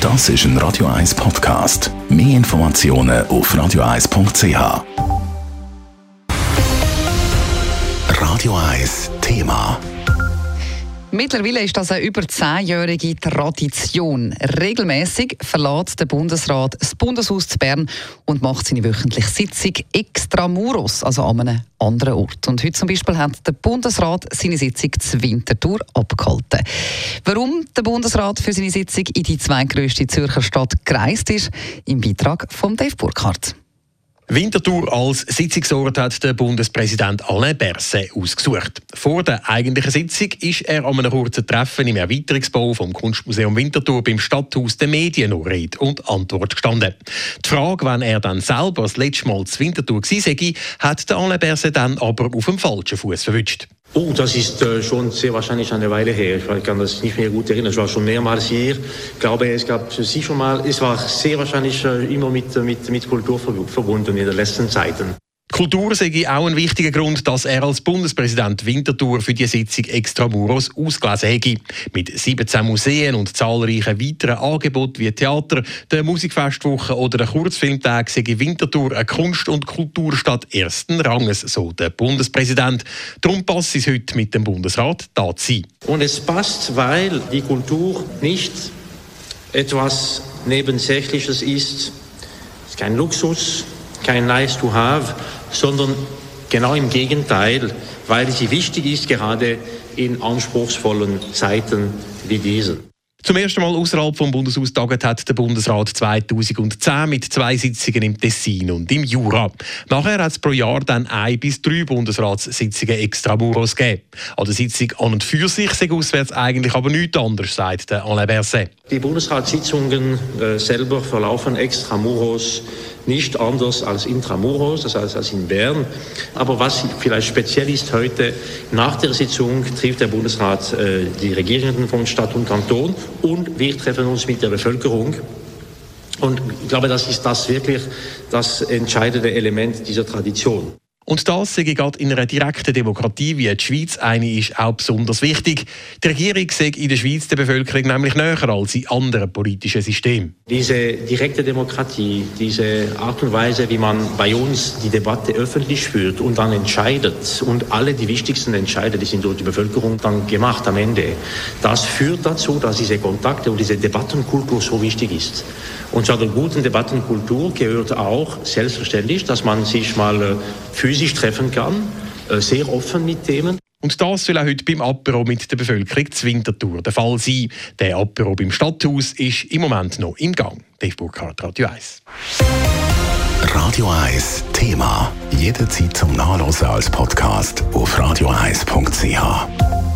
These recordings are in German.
Das ist ein Radio 1 Podcast. Mehr Informationen auf radio1.ch. Radio 1 Thema. Mittlerweile ist das eine über 10-jährige Tradition. Regelmäßig verlässt der Bundesrat das Bundeshaus zu Bern und macht seine wöchentliche Sitzung extramuros, also an einem anderen Ort. Und heute zum Beispiel hat der Bundesrat seine Sitzung zu Winterthur abgehalten. Warum der Bundesrat für seine Sitzung in die zweitgrösste Zürcher Stadt gereist ist, im Beitrag von Dave Burkhardt. Winterthur als Sitzungsort hat der Bundespräsident Alain Berset ausgesucht. Vor der eigentlichen Sitzung ist er an einem kurzen Treffen im Erweiterungsbau vom Kunstmuseum Winterthur beim Stadthaus der Medien noch Rede und Antwort gestanden. Die Frage, wann er dann selber das letzte Mal zu Winterthur gewesen sei, hat der Alain Berset dann aber auf dem falschen Fuß verwünscht. Oh, das ist schon sehr wahrscheinlich eine Weile her. Ich kann das nicht mehr gut erinnern. Ich war schon mehrmals hier. Ich glaube, es gab sicher mal, es war sehr wahrscheinlich immer mit Kultur verbunden in den letzten Zeiten. Kultur sei auch ein wichtiger Grund, dass er als Bundespräsident Winterthur für die Sitzung extramuros ausgelesen hätte. Mit 17 Museen und zahlreichen weiteren Angeboten wie Theater, der Musikfestwoche oder der Kurzfilmtag sei Winterthur eine Kunst- und Kulturstadt ersten Ranges, so der Bundespräsident. Darum passt es heute mit dem Bundesrat da zu sein. Und es passt, weil die Kultur nicht etwas Nebensächliches ist. Es ist kein Luxus, kein Nice to have, sondern genau im Gegenteil, weil sie wichtig ist, gerade in anspruchsvollen Zeiten wie diesen. Zum ersten Mal außerhalb vom Bundeshaus tagt hat der Bundesrat 2010 mit 2 Sitzungen im Tessin und im Jura. Nachher hat es pro Jahr dann 1 bis 3 Bundesratssitzungen extramuros gegeben. An der Sitzung an und für sich sei auswärts eigentlich aber nichts anderes, sagt der Alain Berset. Die Bundesratssitzungen selber verlaufen extramuros nicht anders als intramuros, das heißt als in Bern. Aber was vielleicht speziell ist heute, nach der Sitzung trifft der Bundesrat die Regierenden von Stadt und Kanton und wir treffen uns mit der Bevölkerung. Und ich glaube, das ist wirklich das entscheidende Element dieser Tradition. Und das sei gerade in einer direkten Demokratie, wie die Schweiz eine ist, auch besonders wichtig. Die Regierung sei in der Schweiz der Bevölkerung nämlich näher als in anderen politischen Systemen. Diese direkte Demokratie, diese Art und Weise, wie man bei uns die Debatte öffentlich führt und dann entscheidet und alle die wichtigsten Entscheide, die sind durch die Bevölkerung dann gemacht am Ende, das führt dazu, dass diese Kontakte und diese Debattenkultur so wichtig ist. Und zu einer guten Debattenkultur gehört auch selbstverständlich, dass man sich mal physisch treffen kann, sehr offen mit Themen. Und das soll auch heute beim Apéro mit der Bevölkerung zu Winterthur der Fall sein. Der Apéro beim Stadthaus ist im Moment noch im Gang. Dave Burkhardt, Radio 1. Radio 1 Thema. Jederzeit zum Nachlesen als Podcast auf radio1.ch.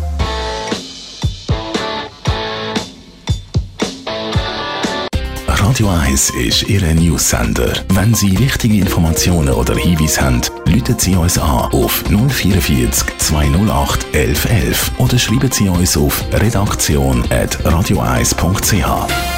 Radio 1 ist Ihr News-Sender. Wenn Sie wichtige Informationen oder Hinweise haben, rufen Sie uns an auf 044 208 1111 oder schreiben Sie uns auf redaktion@radio1.ch.